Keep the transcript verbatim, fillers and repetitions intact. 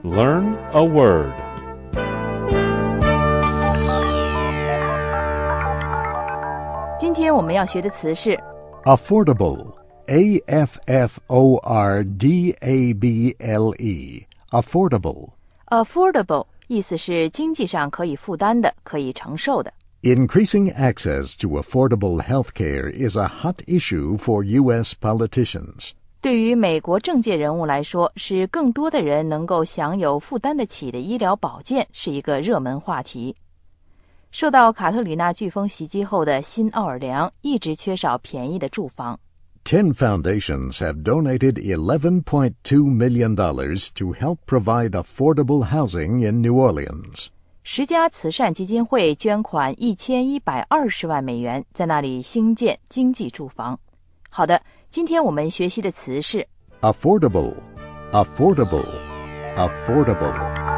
Learn a word. 今天我们要学的词是 affordable, A F F O R D A B L E, affordable. affordable， 意思是经济上可以负担的，可以承受的。 Increasing access to affordable healthcare is a hot issue for U S politicians. 对于美国政界人物来说，使更多的人能够享有负担得起的医疗保健是一个热门话题。受到卡特里娜飓风袭击后的新奥尔良一直缺少便宜的住房。 Ten foundations have donated eleven point two million dollars to help provide affordable housing in New Orleans. 十家慈善基金会捐款一千一百二十万美元，在那里兴建经济住房。好的，今天我们学习的词是 affordable, affordable, affordable.